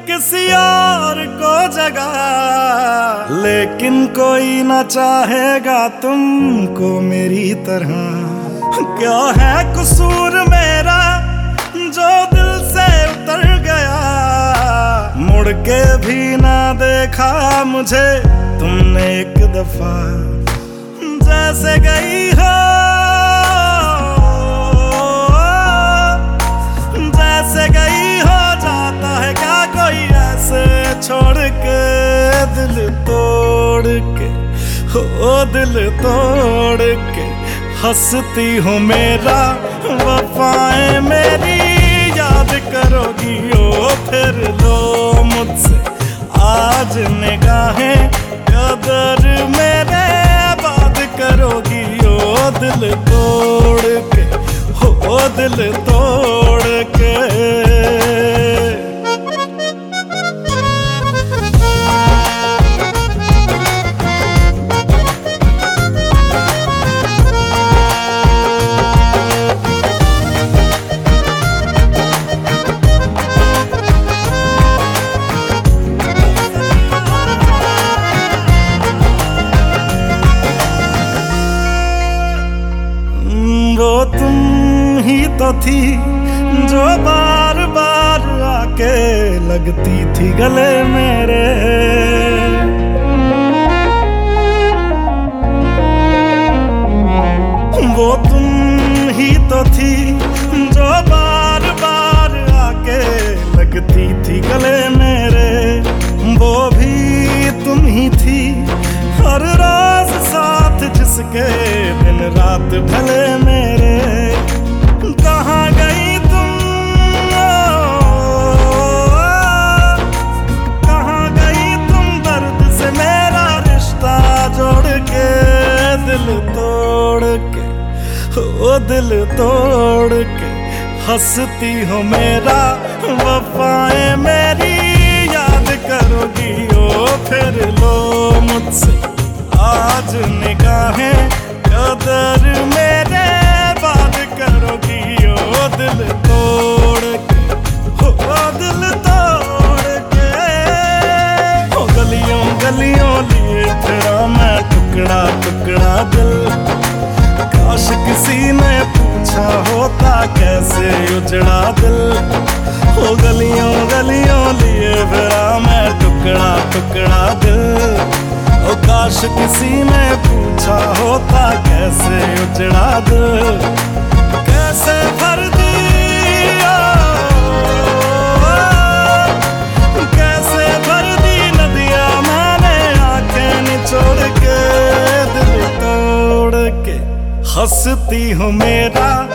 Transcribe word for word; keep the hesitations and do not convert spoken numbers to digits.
किसी और को जगा, लेकिन कोई ना चाहेगा तुमको मेरी तरह। क्या है कसूर मेरा जो दिल से उतर गया, मुड़ के भी ना देखा मुझे तुमने एक दफा। जैसे गई हो जैसे गई हो जाता है क्या कोई ऐसे छोड़ के, दिल तोड़ के हो दिल तोड़ के हंसती हूँ मेरा वफाएं मेरी याद करोगी ओ फिर लो मुझसे आज निगाहें, कदर मेरे बात करोगी ओ दिल तोड़ के हो दिल तोड़ के। वो तुम ही तो थी जो बार बार आके लगती थी गले मेरे। वो तुम ही तो थी जो बार बार आके लगती थी गले मेरे। वो भी तुम ही थी हर रोज साथ जिसके दिन रात ढले मेरे। कहाँ गई तुम कहाँ गई तुम दर्द से मेरा रिश्ता जोड़ के, दिल तोड़ के ओ दिल तोड़ के हंसती हो मेरा वफाएं मेरी याद करोगी ओ फिर लो मुझसे आज निगाहें, कदर मेरे बात करोगी ओ दिल तोड़ के हो दिल तोड़ के। हो गलियों गलियों लिए तेरा मैं टुकड़ा टुकड़ा दिल, काश किसी ने पूछा होता कैसे उजड़ा दिल। हो गलियों गलियों लिए तेरा मैं टुकड़ा टुकड़ा दिल, ओ काश किसी ने पूछा होता कैसे उजड़ा दिल। कैसे भर दिया कैसे भर दी नदियाँ मैंने आंखें निचोड़ के, दिल तोड़ के हंसती हूँ मेरा